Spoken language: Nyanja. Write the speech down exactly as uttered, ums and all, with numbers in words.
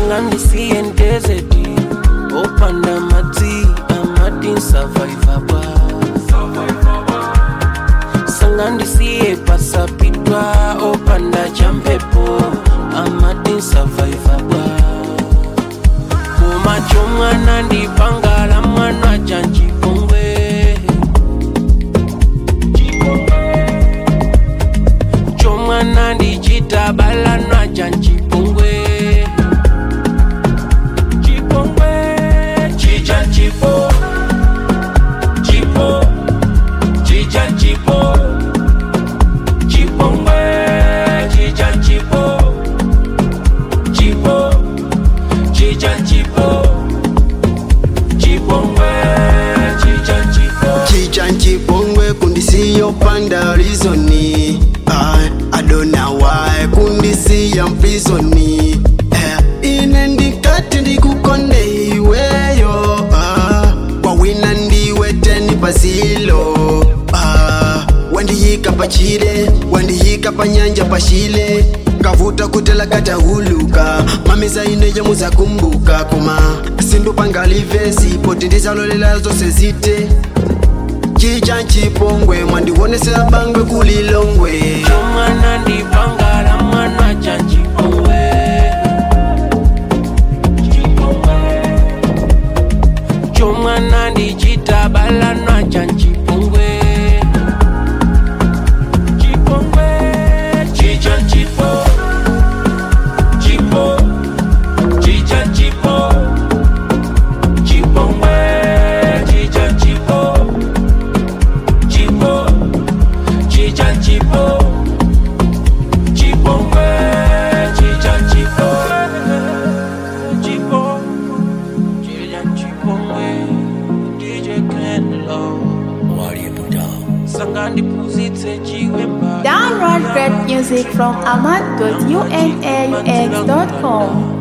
Sangani sea and desert. Open the mati, Amadin survivor. Sangani sea pasapitwa. Open the jampepo, Amadin survivor. Kuma chunga nandi pangala mwana janji pongwe. Chunga nandi jita balana janji pongwe. Chipo, chipo, chicha chipo, chipongwe, chicha chipo, chipo, chicha chipo, chipongwe, chicha chipo, chicha chipongwe kundisiyo panda reasoni. I, I don't know why kundisiya mprisoni. Eh, inendikati ndikukonde iweyo. Wina ndiwe teni pasilo. Ah, wandihika pachile, wandihika panyanja pashile. Kavuta kutela kata huluka, mameza ineja muza kumbuka. Kuma sindu pangalive, sipo tindisa lolela zose zite. Chicha chipongwe, mwandi wonese bangwe kulilongwe. Chuma nandi pangala mwana chanchipongwe. Chuma nandi jita balana chanchipongwe. Chipongwe, chicha chipo, chipo, chicha chipo, chipongwe, chicha chipo, chipo, chicha chipo, chipongwe, chicha chipo, chipo, chicha chipongwe. Download great music from ahmad dot unaux dot com.